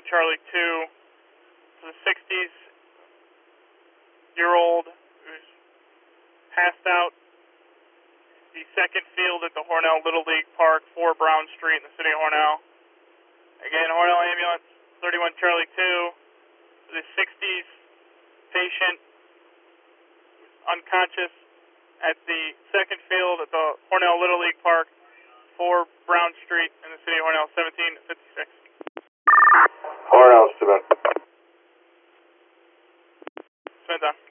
Charlie 2. The 60-year-old who's passed out the second field at the Hornell Little League Park, 4 Brown Street in the city of Hornell. Again, Hornell Ambulance 31 Charlie 2. The 60s patient unconscious at the second field at the Hornell Little League Park, 4 Brown Street in the city of Hornell, 1756. Hornell, Smith. Smith on.